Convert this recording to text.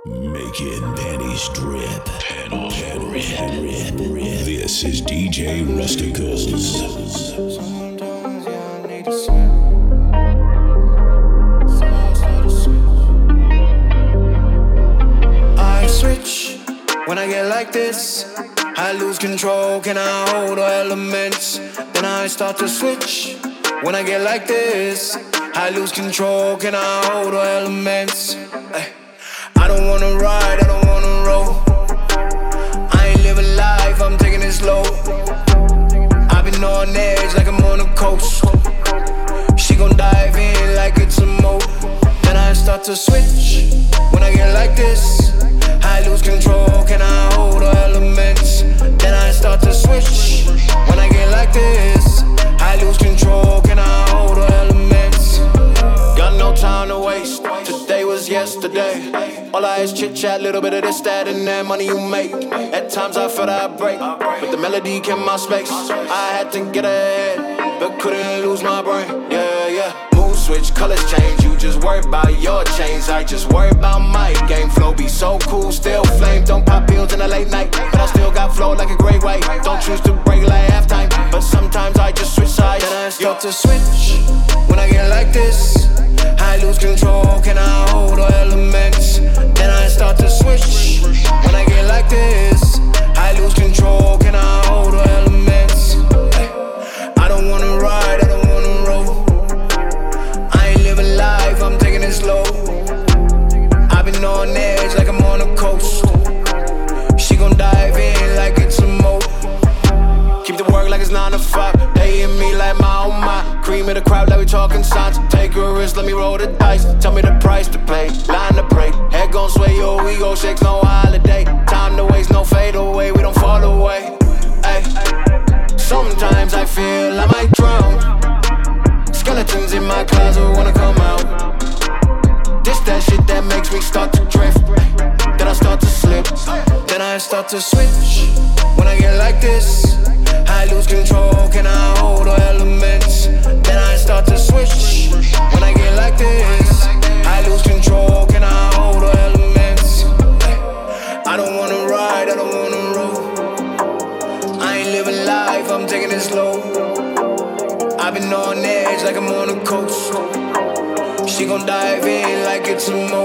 Making panties drip. Panties drip. This is DJ Rusticals. Sometimes, yeah, I need to swim. I switch when I get like this. I lose control, can I hold all elements? Then I start to switch when I get like this. I lose control, can I hold all elements? Ay. I don't wanna ride, I don't wanna roll. I ain't living life, I'm taking it slow. I've been on edge like I'm on a coast. She gon' dive in like it's a moat. Then I start to switch when I get like this. I lose control, can I hold all elements? Then I start to switch when I get like this. I lose control, can I hold all elements? Got no time to waste, today was yesterday. All I is chit chat, little bit of this, that, and that money you make. At times I felt I'd break, but the melody kept my space. I had to get ahead, but couldn't lose my brain. Yeah. Mood switch, colors change. You just worry about your change. I just worry about my game. Flow be so cool, still flame. Don't pop pills in the late night, but I still got flow like a great white. Don't choose to break like halftime, but sometimes I just switch sides. Then I start to switch when I get like this. I lose control, can I hold all elements? Then I start to switch when I get like this. I lose control, can I hold all elements? I don't wanna ride, I don't wanna roll. I ain't living life, I'm taking it slow. I've been on edge like I'm on a coast. She gon' dive in like it's a moat. Keep the work like it's 9 to 5. They hit me like my oh my. Cream of the crowd like we talking signs. Take a risk, let me roll the dice. Tell me the price to pay, line to break. Head gon' sway, your ego shakes, no holiday. Time to waste, no fade away, we don't fall away. Ay. Sometimes I feel I might drown. Skeletons in my closet wanna come out. This that shit that makes me start to drift. Then I start to slip. Then I start to switch when I get like this. I lose control, can I hold all elements? Then I start to switch when I get like this. I lose control, can I hold all elements? I don't wanna ride, I don't wanna roll. I ain't living life, I'm taking it slow. I've been on edge like I'm on a coast. She gon' dive in like it's a mo.